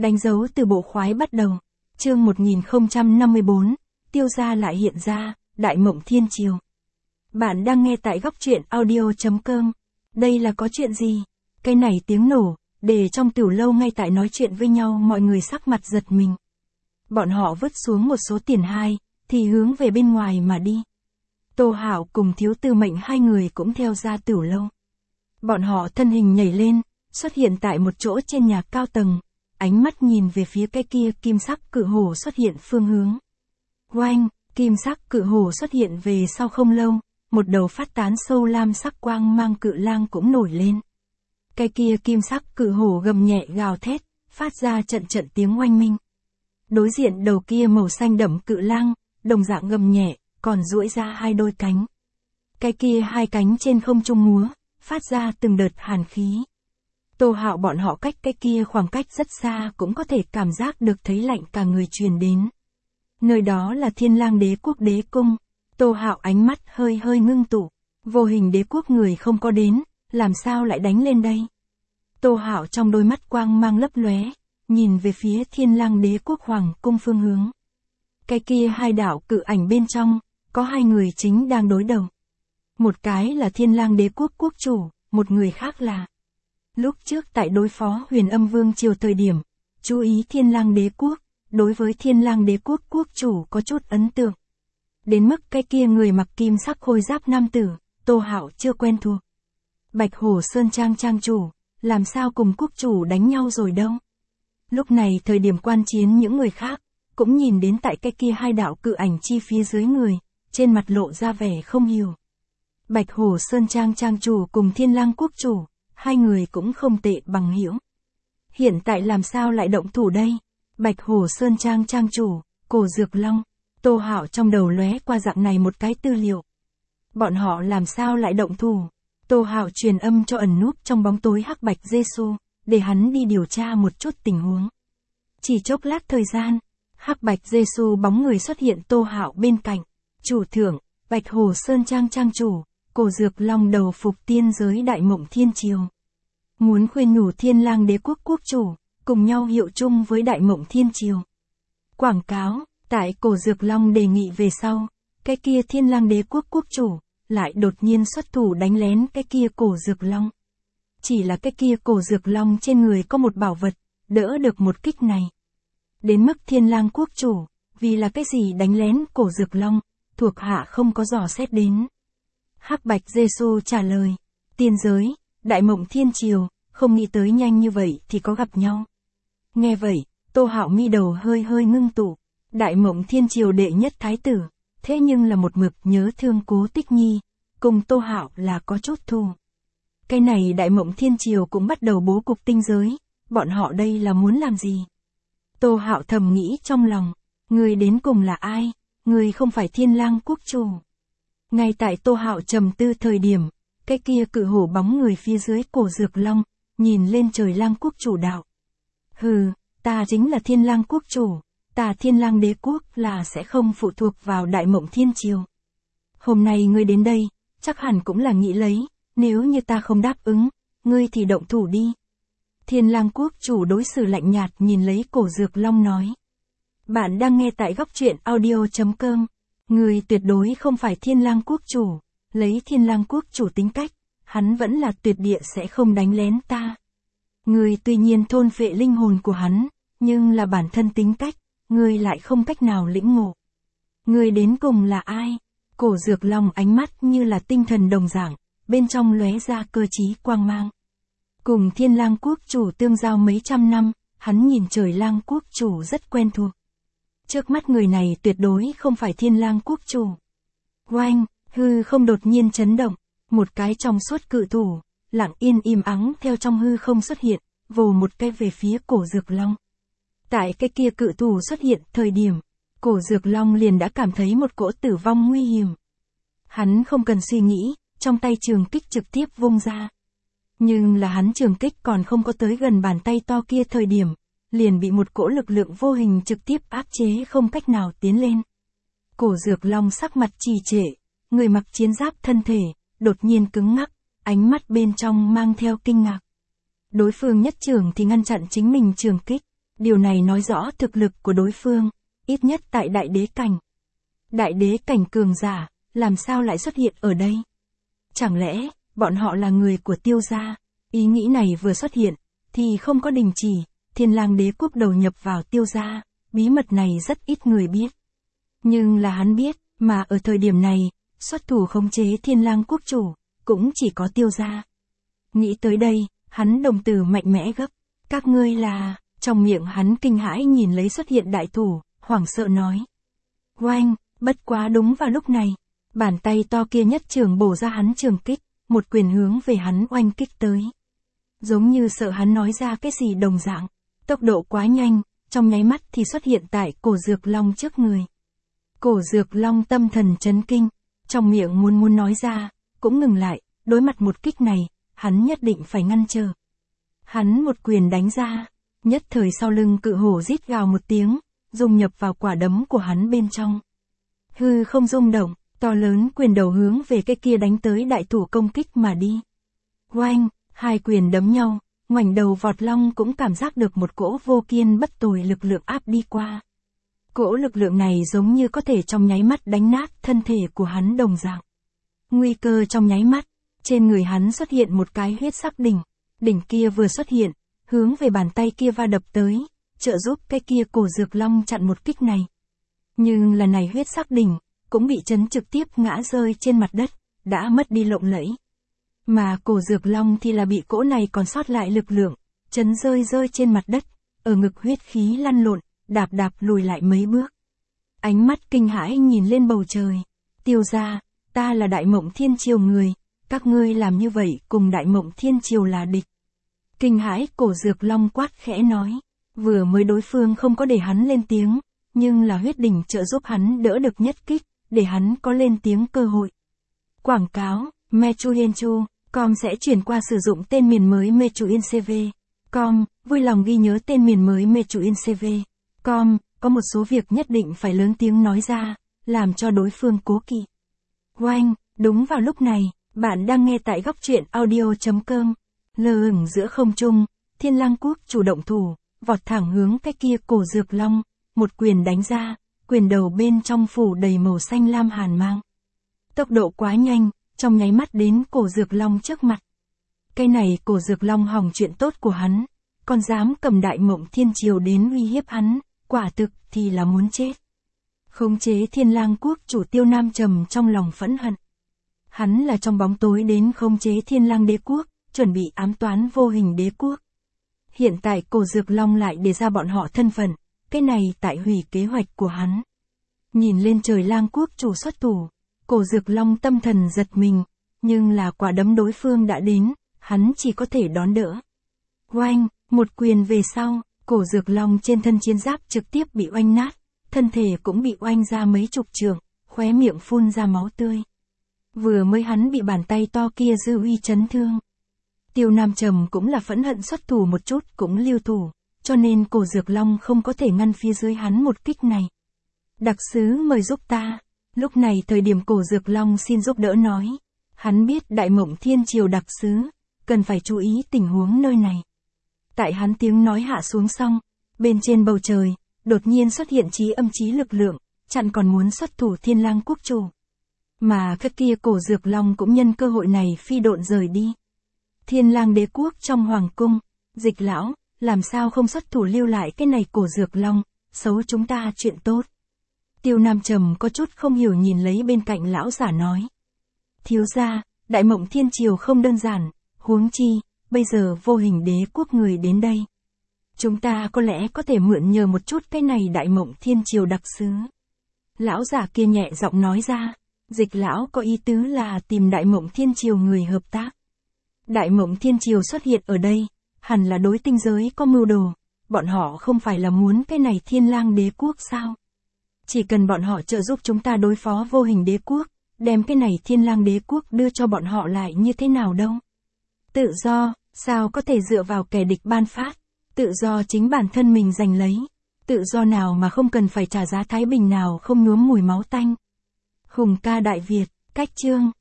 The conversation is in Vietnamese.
Đánh dấu từ bộ khoái bắt đầu. Chương 1054, Tiêu gia lại hiện ra, Đại Mộng Thiên Triều. Bạn đang nghe tại góc truyện audio.com. Đây là có chuyện gì? Cái này tiếng nổ, để trong tiểu lâu ngay tại nói chuyện với nhau mọi người sắc mặt giật mình. Bọn họ vứt xuống một số tiền thì hướng về bên ngoài mà đi. Tô Hạo cùng Thiếu Tư Mệnh hai người cũng theo ra tiểu lâu. Bọn họ thân hình nhảy lên, xuất hiện tại một chỗ trên nhà cao tầng, ánh mắt nhìn về phía cái kia kim sắc cự hổ xuất hiện phương hướng. Oanh, kim sắc cự hổ xuất hiện về sau không lâu, một đầu phát tán sâu lam sắc quang mang cự lang cũng nổi lên. Cái kia kim sắc cự hổ gầm nhẹ gào thét, phát ra trận trận tiếng oanh minh. Đối diện đầu kia màu xanh đậm cự lang, đồng dạng gầm nhẹ, còn duỗi ra hai đôi cánh. Cái kia hai cánh trên không trung múa, phát ra từng đợt hàn khí. Tô Hạo bọn họ cách cái kia khoảng cách rất xa cũng có thể cảm giác được thấy lạnh cả người truyền đến. Nơi đó là Thiên Lang Đế quốc đế cung. Tô Hạo ánh mắt hơi hơi ngưng tụ. Vô hình đế quốc người không có đến, làm sao lại đánh lên đây? Tô Hạo trong đôi mắt quang mang lấp lóe, nhìn về phía Thiên Lang Đế quốc hoàng cung phương hướng. Cái kia hai đạo cự ảnh bên trong, có hai người chính đang đối đầu. Một cái là Thiên Lang Đế quốc quốc chủ, một người khác là... Lúc trước tại đối phó Huyền Âm Vương triều thời điểm, chú ý Thiên Lang Đế quốc, đối với Thiên Lang Đế quốc quốc chủ có chút ấn tượng. Đến mức cái kia người mặc kim sắc khôi giáp nam tử, Tô Hạo chưa quen thuộc. Bạch Hổ Sơn Trang trang chủ, làm sao cùng quốc chủ đánh nhau rồi đâu. Lúc này thời điểm quan chiến những người khác, cũng nhìn đến tại cái kia hai đạo cự ảnh chi phía dưới người, trên mặt lộ ra vẻ không hiểu. Bạch Hổ Sơn Trang trang chủ cùng Thiên Lang quốc chủ, hai người cũng không tệ bằng hữu. Hiện tại làm sao lại động thủ đây? Bạch Hổ Sơn Trang trang chủ, Cổ Dược Long. Tô Hạo trong đầu lóe qua dạng này một cái tư liệu. Bọn họ làm sao lại động thủ? Tô Hạo truyền âm cho ẩn núp trong bóng tối Hắc Bạch Giê-xu, để hắn đi điều tra một chút tình huống. Chỉ chốc lát thời gian, Hắc Bạch Giê-xu bóng người xuất hiện Tô Hạo bên cạnh. Chủ thượng, Bạch Hổ Sơn Trang trang chủ, Cổ Dược Long đầu phục tiên giới Đại Mộng Thiên Triều. Muốn khuyên nhủ Thiên Lang Đế quốc quốc chủ, cùng nhau hiệu chung với Đại Mộng Thiên Triều. Quảng cáo, tại Cổ Dược Long đề nghị về sau, cái kia Thiên Lang Đế quốc quốc chủ, lại đột nhiên xuất thủ đánh lén cái kia Cổ Dược Long. Chỉ là cái kia Cổ Dược Long trên người có một bảo vật, đỡ được một kích này. Đến mức Thiên Lang quốc chủ, vì là cái gì đánh lén Cổ Dược Long, thuộc hạ không có dò xét đến. Hắc Bạch Giê-xu trả lời, tiên giới, Đại Mộng Thiên Triều, không nghĩ tới nhanh như vậy thì có gặp nhau. Nghe vậy, Tô Hạo mi đầu hơi hơi ngưng tụ. Đại Mộng Thiên Triều đệ nhất thái tử, thế nhưng là một mực nhớ thương Cố Tích Nhi, cùng Tô Hạo là có chút thù. Cái này Đại Mộng Thiên Triều cũng bắt đầu bố cục tinh giới, bọn họ đây là muốn làm gì? Tô Hạo thầm nghĩ trong lòng, người đến cùng là ai? Người không phải Thiên Lang quốc chủ. Ngay tại Tô Hạo trầm tư thời điểm, cái kia cự hổ bóng người phía dưới Cổ Dược Long, nhìn lên trời Lang quốc chủ đạo. Hừ, ta chính là Thiên Lang quốc chủ, ta Thiên Lang Đế quốc là sẽ không phụ thuộc vào Đại Mộng Thiên Triều. Hôm nay ngươi đến đây, chắc hẳn cũng là nghĩ lấy, nếu như ta không đáp ứng, ngươi thì động thủ đi. Thiên Lang quốc chủ đối xử lạnh nhạt nhìn lấy Cổ Dược Long nói. Bạn đang nghe tại góc truyện audio.com. Người tuyệt đối không phải Thiên Lang quốc chủ, lấy Thiên Lang quốc chủ tính cách, hắn vẫn là tuyệt địa sẽ không đánh lén ta. Người tuy nhiên thôn phệ linh hồn của hắn, nhưng là bản thân tính cách, người lại không cách nào lĩnh ngộ. Người đến cùng là ai? Cổ Dược Long ánh mắt như là tinh thần đồng dạng, bên trong lóe ra cơ trí quang mang. Cùng Thiên Lang quốc chủ tương giao mấy trăm năm, hắn nhìn trời Lang quốc chủ rất quen thuộc. Trước mắt người này tuyệt đối không phải Thiên Lang quốc chủ. Oanh, hư không đột nhiên chấn động, một cái trong suốt cự thủ, lặng yên im ắng theo trong hư không xuất hiện, vồ một cái về phía Cổ Dược Long. Tại cái kia cự thủ xuất hiện thời điểm, Cổ Dược Long liền đã cảm thấy một cỗ tử vong nguy hiểm. Hắn không cần suy nghĩ, trong tay trường kích trực tiếp vung ra. Nhưng là hắn trường kích còn không có tới gần bàn tay to kia thời điểm, liền bị một cỗ lực lượng vô hình trực tiếp áp chế không cách nào tiến lên. Cổ Dược Long sắc mặt trì trệ, người mặc chiến giáp thân thể, đột nhiên cứng ngắc, ánh mắt bên trong mang theo kinh ngạc. Đối phương nhất trường thì ngăn chặn chính mình trường kích, Điều này nói rõ thực lực của đối phương, ít nhất tại đại đế cảnh. Đại đế cảnh cường giả, làm sao lại xuất hiện ở đây? Chẳng lẽ, bọn họ là người của Tiêu gia? Ý nghĩ này vừa xuất hiện, thì không có đình chỉ, Thiên Lang Đế quốc đầu nhập vào Tiêu gia, bí mật này rất ít người biết. Nhưng là hắn biết, mà ở thời điểm này, xuất thủ khống chế Thiên Lang quốc chủ, cũng chỉ có Tiêu gia. Nghĩ tới đây, hắn đồng tử mạnh mẽ gấp, các ngươi là, trong miệng hắn kinh hãi nhìn lấy xuất hiện đại thủ, hoảng sợ nói. Oanh, bất quá đúng vào lúc này, bàn tay to kia nhất trường bổ ra hắn trường kích, một quyền hướng về hắn oanh kích tới. Giống như sợ hắn nói ra cái gì đồng dạng, tốc độ quá nhanh, trong nháy mắt thì xuất hiện tại cổ Dược Long trước người. Cổ Dược Long tâm thần chấn kinh, trong miệng muốn nói ra, cũng ngừng lại, đối mặt một kích này, hắn nhất định phải ngăn trở. Hắn một quyền đánh ra, nhất thời sau lưng cự hổ rít gào một tiếng, dung nhập vào quả đấm của hắn bên trong. Hư không rung động, to lớn quyền đầu hướng về cái kia đánh tới đại thủ công kích mà đi. Oanh, hai quyền đấm nhau, ngoảnh đầu vọt long cũng cảm giác được một cỗ vô kiên bất tồi lực lượng áp đi qua. Cỗ lực lượng này giống như có thể trong nháy mắt đánh nát thân thể của hắn đồng dạng. Nguy cơ trong nháy mắt, trên người hắn xuất hiện một cái huyết sắc đỉnh. Đỉnh kia vừa xuất hiện, hướng về bàn tay kia va đập tới, trợ giúp cái kia cổ Dược Long chặn một kích này. Nhưng lần này huyết sắc đỉnh, cũng bị chấn trực tiếp ngã rơi trên mặt đất, đã mất đi lộng lẫy. Mà cổ Dược Long thì là bị cỗ này còn sót lại lực lượng, chấn rơi trên mặt đất, ở ngực huyết khí lăn lộn, đạp lùi lại mấy bước. Ánh mắt kinh hãi nhìn lên bầu trời, Tiêu gia, ta là Đại Mộng Thiên Triều người, các ngươi làm như vậy cùng Đại Mộng Thiên Triều là địch. Kinh hãi cổ Dược Long quát khẽ nói, vừa mới đối phương không có để hắn lên tiếng, nhưng là huyết đỉnh trợ giúp hắn đỡ được nhất kích, để hắn có lên tiếng cơ hội. Quảng cáo, Mechuyenchu.com sẽ chuyển qua sử dụng tên miền mới Mechuyencv.com, vui lòng ghi nhớ tên miền mới Mechuyencv.com, có một số việc nhất định phải lớn tiếng nói ra, làm cho đối phương cố kỵ. Oanh, đúng vào lúc này, bạn đang nghe tại góc truyện audio.com. Lơ lửng giữa không trung, Thiên Lang quốc chủ động thủ, vọt thẳng hướng cái kia cổ Dược Long, một quyền đánh ra, quyền đầu bên trong phủ đầy màu xanh lam hàn mang. Tốc độ quá nhanh, trong nháy mắt đến cổ Dược Long trước mặt. Cái này cổ Dược Long hỏng chuyện tốt của hắn, còn dám cầm Đại Mộng Thiên Triều đến uy hiếp hắn, quả thực thì là muốn chết. Khống chế Thiên Lang quốc chủ Tiêu Nam Trầm trong lòng phẫn hận. Hắn là trong bóng tối đến khống chế Thiên Lang đế quốc, chuẩn bị ám toán Vô Hình đế quốc. Hiện tại cổ Dược Long lại đề ra bọn họ thân phận, cái này tại hủy kế hoạch của hắn. Nhìn lên trời Lang quốc chủ xuất thủ, cổ Dược Long tâm thần giật mình, nhưng là quả đấm đối phương đã đến, hắn chỉ có thể đón đỡ. Oanh, một quyền về sau, cổ Dược Long trên thân chiến giáp trực tiếp bị oanh nát, thân thể cũng bị oanh ra mấy chục trượng, khóe miệng phun ra máu tươi. Vừa mới hắn bị bàn tay to kia dư uy chấn thương. Tiêu Nam Trầm cũng là phẫn hận xuất thủ một chút cũng lưu thủ, cho nên cổ Dược Long không có thể ngăn phía dưới hắn một kích này. Đặc sứ mời giúp ta. Lúc này thời điểm cổ Dược Long xin giúp đỡ nói. Hắn biết Đại Mộng Thiên Triều đặc sứ, cần phải chú ý tình huống nơi này. Tại hắn tiếng nói hạ xuống xong, bên trên bầu trời, đột nhiên xuất hiện chí âm chí lực lượng, chặn còn muốn xuất thủ Thiên Lang quốc chủ. Mà cái kia cổ Dược Long cũng nhân cơ hội này phi độn rời đi. Thiên Lang đế quốc trong hoàng cung, Dịch lão, làm sao không xuất thủ lưu lại cái này cổ Dược Long, xấu chúng ta chuyện tốt. Tiêu Nam Trầm có chút không hiểu nhìn lấy bên cạnh lão giả nói. Thiếu gia, Đại Mộng Thiên Triều không đơn giản, huống chi, bây giờ Vô Hình đế quốc người đến đây. Chúng ta có lẽ có thể mượn nhờ một chút cái này Đại Mộng Thiên Triều đặc sứ. Lão giả kia nhẹ giọng nói ra, Dịch lão có ý tứ là tìm Đại Mộng Thiên Triều người hợp tác. Đại Mộng Thiên Triều xuất hiện ở đây, hẳn là đối tinh giới có mưu đồ, bọn họ không phải là muốn cái này Thiên Lang đế quốc sao? Chỉ cần bọn họ trợ giúp chúng ta đối phó Vô Hình đế quốc, đem cái này Thiên Lang đế quốc đưa cho bọn họ lại như thế nào đâu? Tự do, sao có thể dựa vào kẻ địch ban phát? Tự do chính bản thân mình giành lấy. Tự do nào mà không cần phải trả giá thái bình nào không nhuốm mùi máu tanh. Hùng ca Đại Việt, cách chương.